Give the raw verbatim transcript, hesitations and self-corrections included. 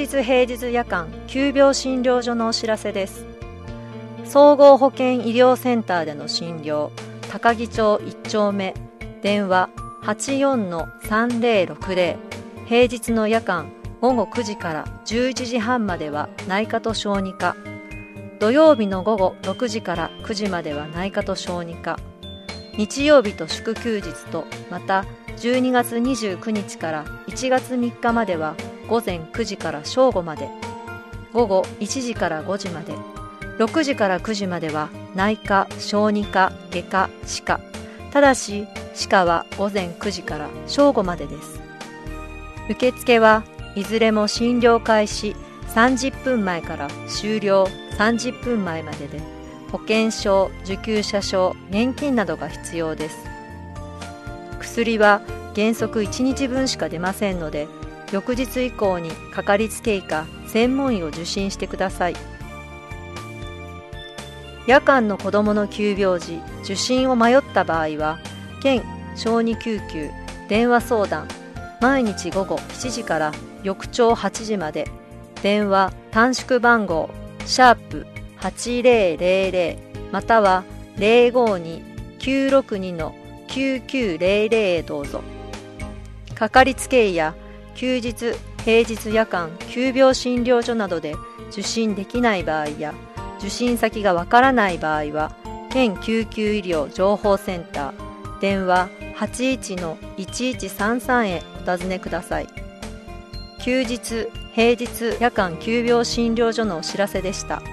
日平日夜間急病診療所のお知らせです。総合保健医療センターでの診療、高木町いち丁目、電話 はちよんのさんぜろろくぜろ、平日の夜間午後くじからじゅういちじはんまでは内科と小児科、土曜日の午後ろくじからくじまでは内科と小児科、日曜日と祝休日と、またじゅうにがつにじゅうくにちからいちがつみっかまでは午前くじから正午まで、午後いちじからごじまで、ろくじからくじまでは内科、小児科、外科、歯科。ただし歯科は午前くじから正午までです。受付はいずれも診療開始さんじゅっぷんまえから終了さんじゅっぷんまえまでで、保険証、受給者証、現金などが必要です。薬は原則いちにちぶんしか出ませんので、翌日以降にかかりつけ医か専門医を受診してください。夜間の子どもの急病時、受診を迷った場合は、県小児救急電話相談、毎日午後しちじから翌朝はちじまで、電話短縮番号シャープはちぜろぜろぜろまたは ゼロごに きゅうろくに きゅうきゅうぜろぜろへどうぞ。かかりつけ医や休日平日夜間急病診療所などで受診できない場合や、受診先がわからない場合は、県救急医療情報センター電話 はちいちのいちいちさんさん へお尋ねください。休日平日夜間急病診療所のお知らせでした。